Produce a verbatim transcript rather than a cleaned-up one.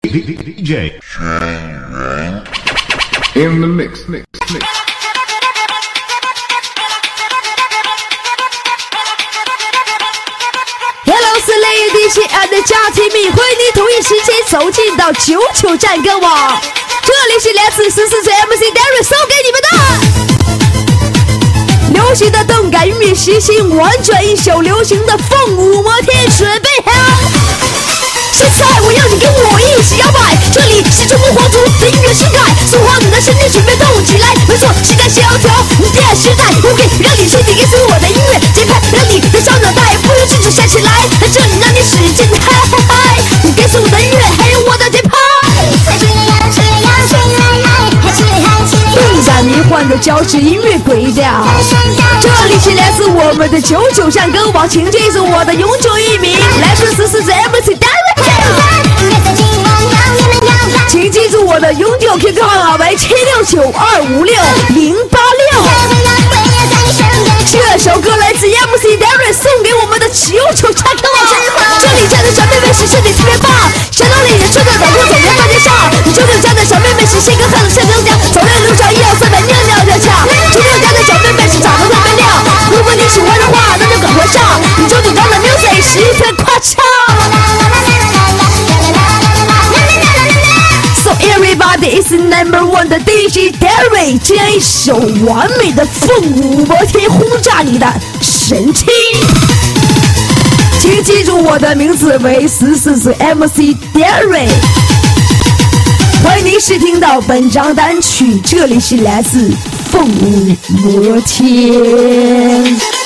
D J in the mix, mix, mix. Hello， 是雷迪西安的家庭迷，欢迎你同一时间走进到九九战歌网，这里是来自十四岁 M C Darry 送给你们的流行的动感音乐实行玩转一宿流行的凤舞摩天，准备好。现在我要你跟我一起摇摆，这里是中国皇族的音乐时代，送好你的身体，准备动起来。没错，时代萧条，电时代 OK， 让你身体跟随我的音乐节拍，让你的小脑袋不由自主闪起来，在这里让你使劲嗨嗨嗨，你跟随我的音乐，还有我的节拍。动感迷幻的交织音乐轨调，这里是来自我们的九九战歌网，请记住我的永久艺名，来自十四岁 M C Darry。请记住我的永久 Q Q 号码为七六九二五六零八六。这首歌来自 M C Darry 送给我们的九九战歌网，这里站的小妹妹是身体特别棒，想到你的穿着短裤走在大街上，九九家的小妹妹是性格狠的像增加，走在路上一二三百尿尿热呛，九九家的小妹妹是长得特别亮，如果你喜欢的话那就赶快上，你九九家的 music 十分夸张。So everybody is number one 的 D J Darry， 这样一首完美的凤舞摩天轰炸你的神器。请记住我的名字为十四岁 M C Darry， 欢迎您试听到本张单曲，这里是来自凤舞摩天。